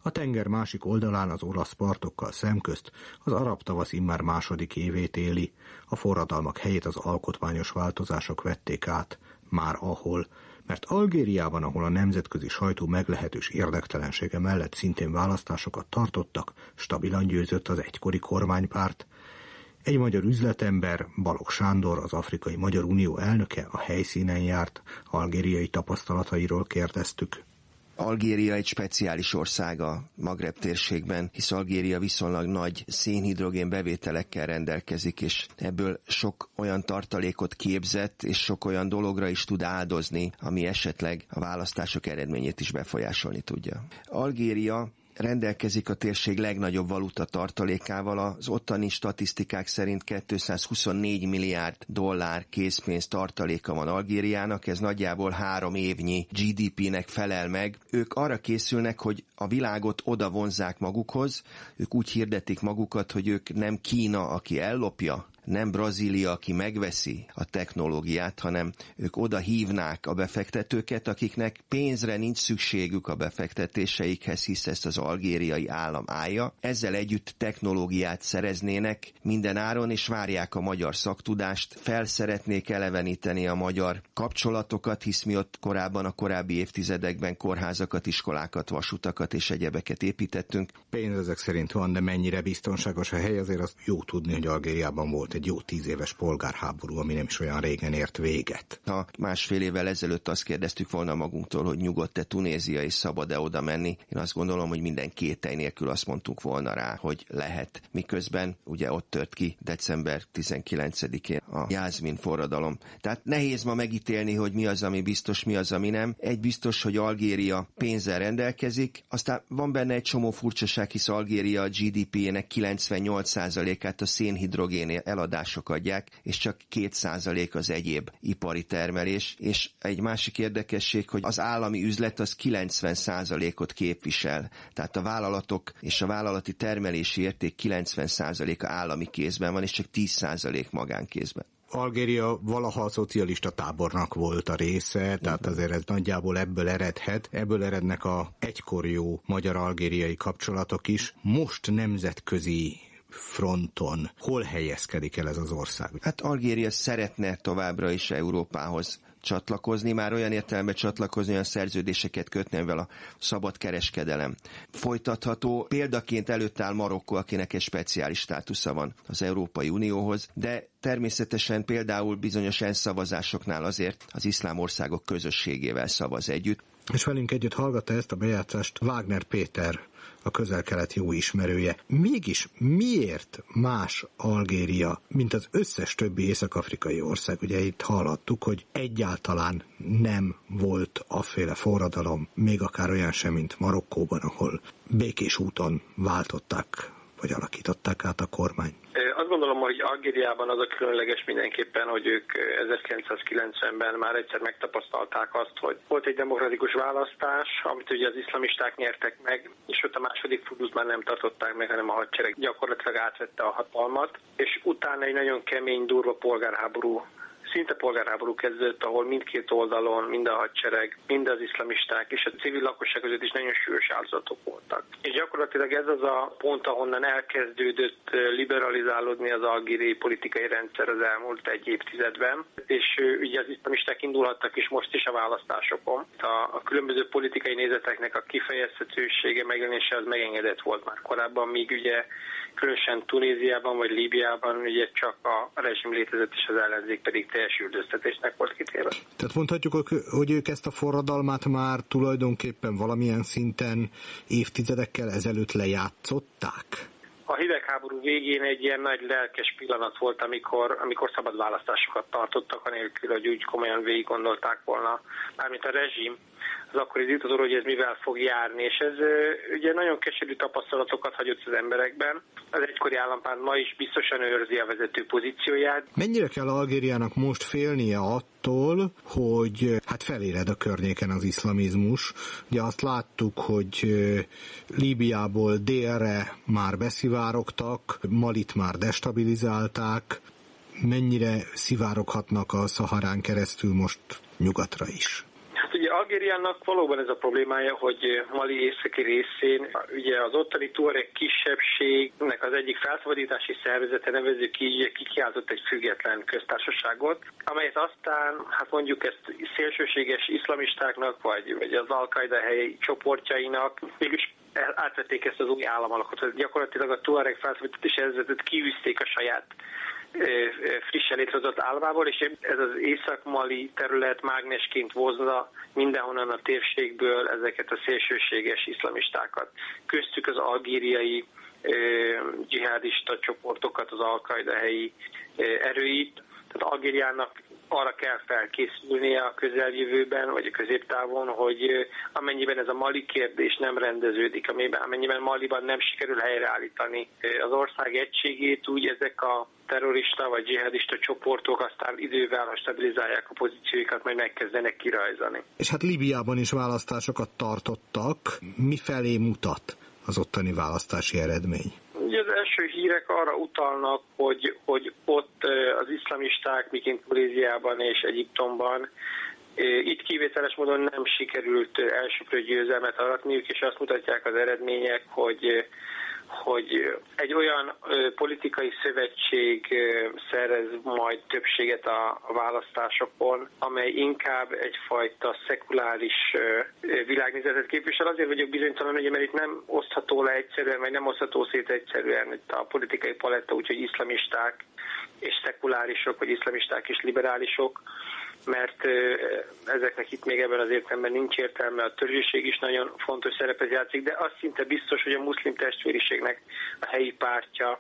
A tenger másik oldalán az olasz partokkal szemközt az arab tavasz immár második évét éli, a forradalmak helyét az alkotmányos változások vették át, már ahol, mert Algériában, ahol a nemzetközi sajtó meglehetős érdektelensége mellett szintén választásokat tartottak, stabilan győzött az egykori kormánypárt. Egy magyar üzletember, Balogh Sándor, az Afrikai Magyar Unió elnöke a helyszínen járt, algériai tapasztalatairól kérdeztük. Algéria egy speciális ország a Magreb térségben, hisz Algéria viszonylag nagy szénhidrogén bevételekkel rendelkezik, és ebből sok olyan tartalékot képzett, és sok olyan dologra is tud áldozni, ami esetleg a választások eredményét is befolyásolni tudja. Algéria rendelkezik a térség legnagyobb valuta tartalékával, az ottani statisztikák szerint 224 milliárd dollár készpénz tartaléka van Algériának, ez nagyjából 3 évnyi GDP-nek felel meg. Ők arra készülnek, hogy a világot oda vonzzák magukhoz, ők úgy hirdetik magukat, hogy ők nem Kína, aki ellopja, nem Brazília, aki megveszi a technológiát, hanem ők oda hívnák a befektetőket, akiknek pénzre nincs szükségük a befektetéseikhez, hisz ezt az algériai állam állja. Ezzel együtt technológiát szereznének minden áron, és várják a magyar szaktudást, felszeretnék eleveníteni a magyar kapcsolatokat, hisz mi ott korábban, a korábbi évtizedekben kórházakat, iskolákat, vasutakat és egyebeket építettünk. Pénz ezek szerint van, de mennyire biztonságos a hely, azért azt jó tudni, hogy Algériában volt egy jó 10 éves polgárháború, ami nem is olyan régen ért véget. Ha másfél évvel ezelőtt azt kérdeztük volna magunktól, hogy nyugodt-e Tunézia és szabad-e oda menni, én azt gondolom, hogy minden kételj nélkül azt mondtuk volna rá, hogy lehet. Miközben ugye ott tört ki december 19-én a Jászmin forradalom. Tehát nehéz ma megítélni, hogy mi az, ami biztos, mi az, ami nem. Egy biztos, hogy Algéria pénzzel rendelkezik, aztán van benne egy csomó furcsaság, hisz Algéria a GDP-jének 98%-át a szénhidrogén eladások adják, és csak 2% az egyéb ipari termelés, és egy másik érdekesség, hogy az állami üzlet az 90%-ot képvisel. Tehát a vállalatok és a vállalati termelési érték 90%-a állami kézben van, és csak 10% magánkézben. Algéria valaha a szocialista tábornak volt a része, tehát azért ez nagyjából ebből eredhet. Ebből erednek a egykor jó magyar-algériai kapcsolatok is. Most nemzetközi fronton hol helyezkedik el ez az ország? Hát Algéria szeretne továbbra is Európához csatlakozni, már olyan értelemben csatlakozni, olyan szerződéseket kötni, amivel a szabad kereskedelem folytatható. Példaként előtt áll Marokkó, akinek egy speciális státusza van az Európai Unióhoz, de természetesen például bizonyos ENSZ szavazásoknál azért az iszlám országok közösségével szavaz együtt. És velünk együtt hallgatta ezt a bejátszást Wagner Péter, a Közel-Kelet jó ismerője. Mégis miért más Algéria, mint az összes többi észak-afrikai ország? Ugye itt hallottuk, hogy egyáltalán nem volt afféle forradalom, még akár olyan sem, mint Marokkóban, ahol békés úton váltották, vagy alakították át a kormány. Azt gondolom, hogy Algériában az a különleges mindenképpen, hogy ők 1990-ben már egyszer megtapasztalták azt, hogy volt egy demokratikus választás, amit ugye az iszlamisták nyertek meg, és ott a második fordulót már nem tartották meg, hanem a hadsereg gyakorlatilag átvette a hatalmat, és utána egy nagyon kemény, durva szinte polgárháború kezdődött, ahol mindkét oldalon, mind a hadsereg, mind az iszlamisták és a civil lakosság között is nagyon súlyos áldozatok voltak. És gyakorlatilag ez az a pont, ahonnan elkezdődött liberalizálódni az algériai politikai rendszer az elmúlt egy évtizedben, és ugye az iszlamisták indulhattak is most is a választásokon. A különböző politikai nézeteknek a kifejezhetősége, megjelenése az megengedett volt már korábban, míg ugye különösen Tunéziában vagy Líbiában ugye csak a rezsim létezett, és az ellenzék pedig teljes üldöztetésnek volt kitéve. Tehát mondhatjuk, hogy ők ezt a forradalmat már tulajdonképpen valamilyen szinten évtizedekkel ezelőtt lejátszották? A hidegháború végén egy ilyen nagy lelkes pillanat volt, amikor szabad választásokat tartottak, anélkül, hogy úgy komolyan végig gondolták volna, mármint a rezsim, az akkori diktatúra, hogy ez mivel fog járni, és ez ugye nagyon keserű tapasztalatokat hagyott az emberekben. Az egykori állampárt ma is biztosan őrzi a vezető pozícióját. Mennyire kell Algériának most félnie attól, hogy feléred a környéken az iszlamizmus? Ugye azt láttuk, hogy Líbiából délre már beszivárogtak, Malit már destabilizálták. Mennyire szivároghatnak a Szaharán keresztül most nyugatra is? Ugye Algériának valóban ez a problémája, hogy Mali északi részén ugye az ottani tuareg kisebbségnek az egyik felszabadítási szervezete, nevezzük így, kikiáltott egy független köztársaságot, amelyet aztán, hát mondjuk ezt szélsőséges iszlamistáknak, vagy az Al-Qaida helyi csoportjainak mégis átvették ezt az új államalakot. Gyakorlatilag a tuareg felszabadítási szervezetet kiűzték a saját frissen létrehozott állából, és ez az észak-mali terület mágnesként hozza mindenhonnan a térségből ezeket a szélsőséges iszlamistákat. Köztük az algériai dzsihádista csoportokat, az Al-Qaida helyi erőit. Tehát Algériának arra kell felkészülnie a közeljövőben, vagy a középtávon, hogy amennyiben ez a Mali kérdés nem rendeződik, amennyiben Maliban nem sikerül helyreállítani az ország egységét, úgy ezek a terrorista vagy dzsihadista csoportok aztán idővel, ha stabilizálják a pozícióikat, majd megkezdenek kirajzani. És hát Líbiában is választásokat tartottak. Mifelé mutat az ottani választási eredmény? Ugye az első hírek arra utalnak, hogy ott az iszlamisták, miként Tunéziában és Egyiptomban itt kivételes módon nem sikerült elsőprő győzelmet aratniuk, és azt mutatják az eredmények, hogy egy olyan politikai szövetség szerez majd többséget a választásokon, amely inkább egyfajta szekuláris világnézetet képvisel. Azért vagyok bizonytalan, hogy mert itt nem osztható le egyszerűen, vagy nem osztható szét egyszerűen itt a politikai paletta, úgyhogy iszlamisták és szekulárisok, vagy iszlamisták és liberálisok, mert ezeknek itt még ebben az értelemben nincs értelme, a törzsiség is nagyon fontos szerepet játszik, de az szinte biztos, hogy a muszlim testvériségnek a helyi pártja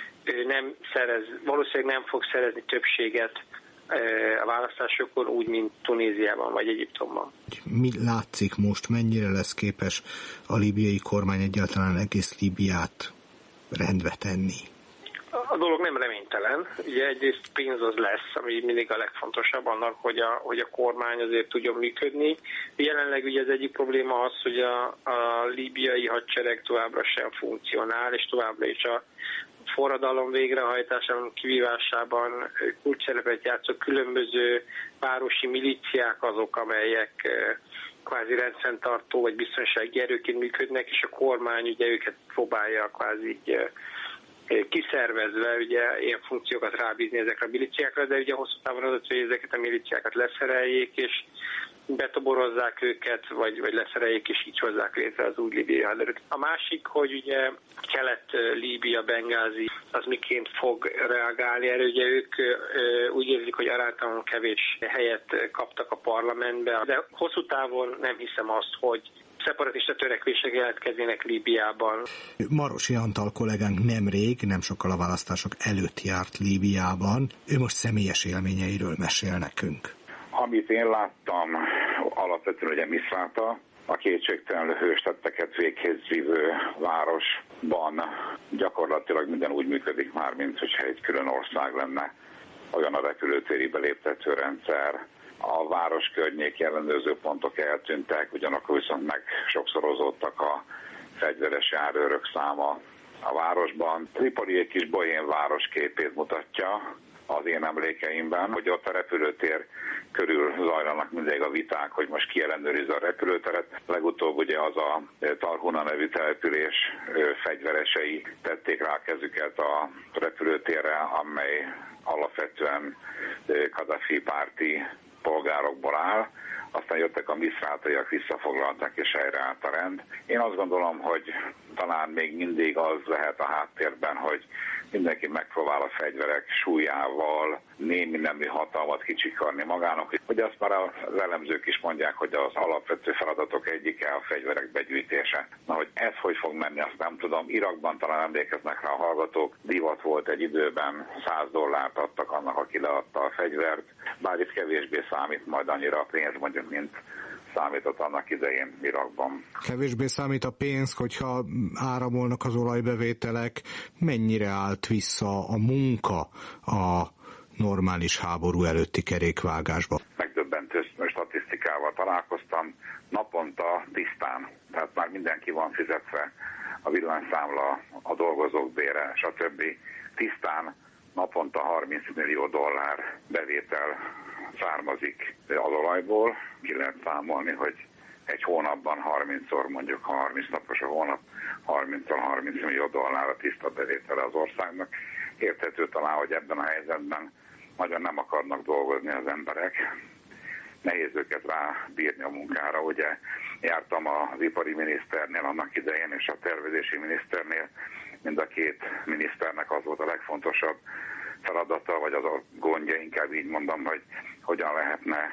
valószínűleg nem fog szerezni többséget a választásokon úgy, mint Tunéziában vagy Egyiptomban. Mi látszik most, mennyire lesz képes a líbiai kormány egyáltalán egész Líbiát rendbe tenni? A dolog nem reménytelen. Ugye egyrészt pénz az lesz, ami mindig a legfontosabb annak, hogy a kormány azért tudjon működni. Jelenleg ugye az egyik probléma az, hogy a líbiai hadsereg továbbra sem funkcionál, és továbbra is a forradalom végrehajtásában, kivívásában kulcsszerepet játszó különböző városi milíciák azok, amelyek kvázi rendfenntartó vagy biztonsági erőként működnek, és a kormány ugye őket próbálja kvázi kiszervezve ugye ilyen funkciókat rábízni ezekre a milíciákra, de ugye hosszú távon az, hogy ezeket a milíciákat leszereljék, és betoborozzák őket, vagy leszereljék, és így hozzák létre az új líbiai haderőt. A másik, hogy ugye Kelet-Líbia, Bengázi, az miként fog reagálni erre, ugye ők úgy érzik, hogy aránytalanul kevés helyet kaptak a parlamentbe, de hosszú távon nem hiszem azt, hogy szeparatista törekvések jelentkeznének Líbiában. Marosi Antal kollégánk nem sokkal a választások előtt járt Líbiában. Ő most személyes élményeiről mesél nekünk. Amit én láttam, alapvetően ugye Misrata, a kétségtelenül hőstetteket véghez vívő városban gyakorlatilag minden úgy működik már, mint hogyha egy külön ország lenne. Olyan a repülőtéri beléptető rendszer, a város környéki ellenőrző pontok eltűntek, ugyanakkor viszont meg sokszorozottak a fegyveres járőrök száma a városban. Tripoli egy kis bohén város képét mutatja az én emlékeimben, hogy ott a repülőtér körül zajlanak mindig a viták, hogy most ki ellenőrizze a repülőteret. Legutóbb ugye az a Tarhuna nevű település fegyveresei tették rá kezüket a repülőtérre, amely alapvetően Kadhafi párti polgárokból áll, aztán jöttek a miszrátaiak, visszafoglalták és helyreállt a rend. Én azt gondolom, hogy talán még mindig az lehet a háttérben, hogy mindenki megpróbál a fegyverek súlyával némi nemű hatalmat kicsikarni magának. Hogy azt már az elemzők is mondják, hogy az alapvető feladatok egyike a fegyverek begyűjtése. Na, hogy ez hogy fog menni, azt nem tudom. Irakban talán emlékeznek rá a hallgatók, divat volt egy időben, $100 adtak annak, aki leadta a fegyvert, bár itt kevésbé számít majd annyira a pénz, mondjuk, mint számított annak idején Irakban. Kevésbé számít a pénz, hogyha áramolnak az olajbevételek, mennyire állt vissza a munka a normális háború előtti kerékvágásba? Megdöbbentő statisztikával találkoztam, naponta tisztán, tehát már mindenki van fizetve, a villanyszámla, a dolgozók bére, stb. Tisztán naponta $30 millió bevétel származik az olajból. Ki lehet számolni, hogy egy hónapban 30-szor, mondjuk 30 napos a hónap, 30-tól 30 millió dollár a tiszta bevétele az országnak. Érthető talán, hogy ebben a helyzetben nagyon nem akarnak dolgozni az emberek. Nehéz őket rábírni a munkára. Ugye jártam az ipari miniszternél annak idején, és a tervezési miniszternél. Mind a két miniszternek az volt a legfontosabb feladata, vagy az a gondja, inkább így mondom, hogy hogyan lehetne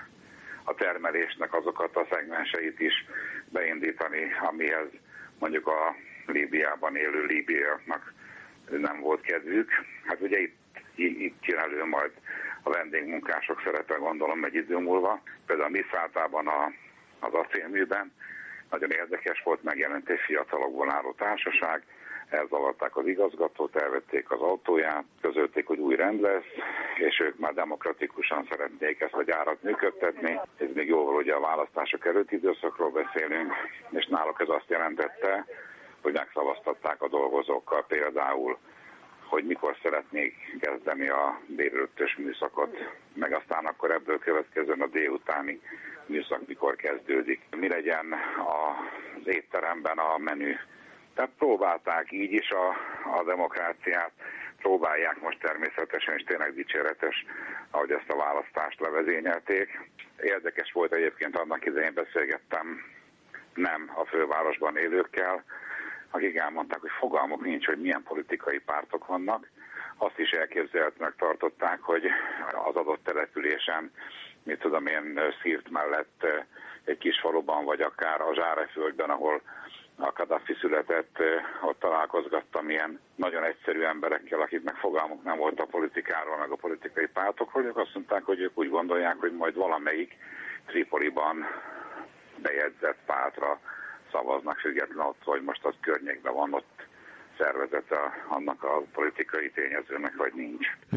a termelésnek azokat a szegmenseit is beindítani, amihez mondjuk a Líbiában élő líbiaiaknak nem volt kedvük. Hát ugye itt jön elő majd a vendégmunkások szerepe, gondolom, egy idő múlva. Például a Misrátában az acélműben nagyon érdekes volt, megjelent egy fiatalokból álló társaság, elzavarták az igazgatót, elvették az autóját, közölték, hogy új rend lesz, és ők már demokratikusan szeretnék ezt a gyárat működtetni. Ez még jóval ugye a választások előtti időszakról beszélünk, és náluk ez azt jelentette, hogy megszavaztatták a dolgozókkal például, hogy mikor szeretnék kezdeni a délelőttös műszakot, meg aztán akkor ebből következően a délutáni műszak mikor kezdődik. Mi legyen az étteremben a menü. Tehát próbálták így is a demokráciát, próbálják most természetesen, és tényleg dicséretes, ahogy ezt a választást levezényelték. Érdekes volt egyébként, annak idején beszélgettem nem a fővárosban élőkkel, akik elmondták, hogy fogalmuk nincs, hogy milyen politikai pártok vannak. Azt is elképzelhetőnek tartották, hogy az adott településen, mit tudom én, Szírt mellett egy kis faluban, vagy akár a Zsáreföldben, ahol a Kadhafi született, ott találkozgattam ilyen nagyon egyszerű emberekkel, akiknek fogalmuk nem volt a politikáról, meg a politikai pártokról. Ők azt mondták, hogy ők úgy gondolják, hogy majd valamelyik Tripoliban bejegyzett pártra szavaznak, független attól, hogy most az környékben van ott szervezete annak a politikai tényezőnek, vagy nincs.